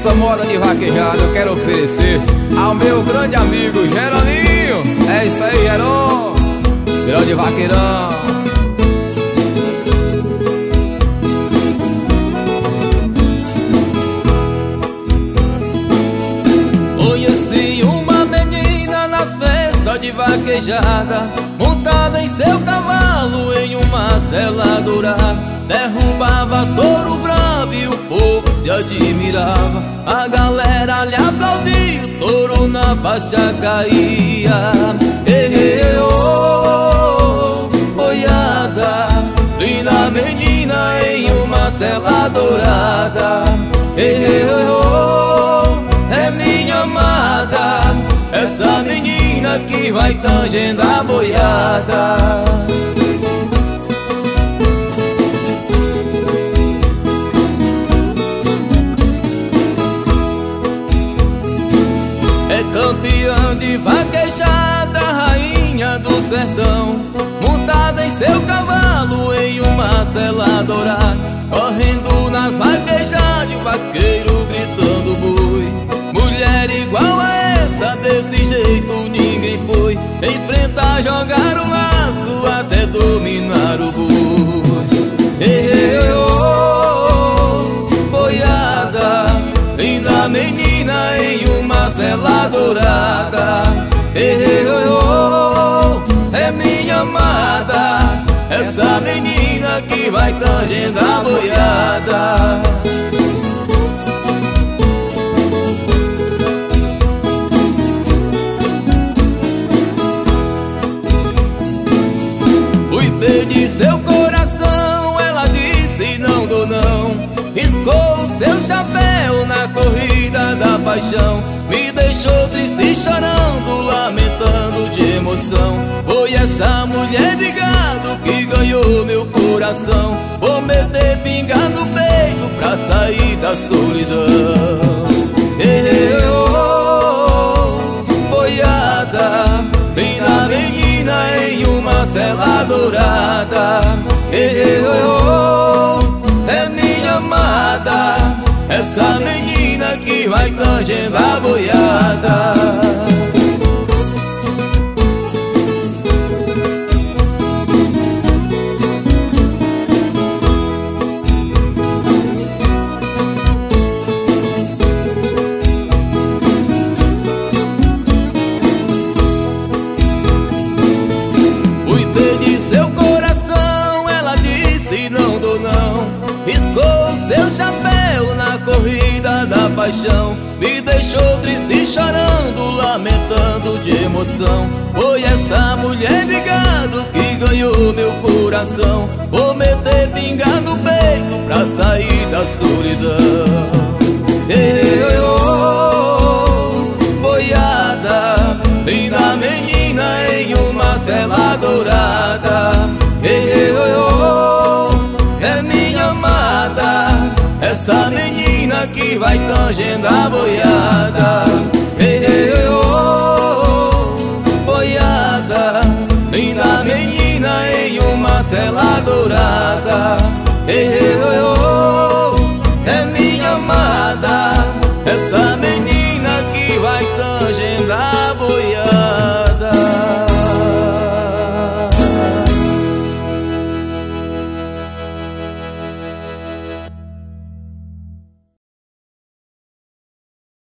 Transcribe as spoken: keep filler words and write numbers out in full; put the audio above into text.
essa moda de vaquejada eu quero oferecer ao meu grande amigo Geroninho. É isso aí, Geron, Geron de Vaqueirão. Conheci uma menina nas festas de vaquejada, montada em seu cavalo em uma sela dourada. Derrubava touro bravo e o povo se admirava. A galera lhe aplaudia, o touro na faixa caía. Ei, oh, boiada, linda menina em uma sela dourada. Ei, oh, é minha amada, essa menina que vai tangendo a boiada. É campeã de vaquejada, rainha do sertão, montada em seu cavalo em uma sela dourada. Correndo nas vaquejadas, o vaqueiro gritando boi. Mulher igual a essa, desse jeito ninguém foi. Enfrentar, jogar o laço até dominar o boi. Ei, oh, boiada, linda menina em uma sela dourada. Ei, oh, é minha amada, essa menina que vai tangendo a boiada. Fui pedir seu coração, ela disse não dou não. Riscou o seu chapéu na corrida da paixão. Me deixou triste chorando, lamentando de emoção. Foi essa mulher de gado que ganhou meu coração. Vou meter pinga no peito pra sair da solidão. Ei, oh, boiada, linda menina em uma sela dourada. Ei, oh, é minha amada, essa menina que vai tangendo a boiada. Fui pedir seu coração, ela disse não dou não. Riscou seu chapéu na corrida da paixão. Me deixou triste chorando, lamentando de emoção. Foi essa mulher de gado que ganhou meu coração. Vou meter pinga no peito pra sair da solidão. Ei, oh, boiada, linda menina em uma sela dourada. Ei, oh, é minha amada, essa menina que vai tangendo a boiada. Ei, oh, boiada, linda menina em uma sela dourada. Ei, oh, é minha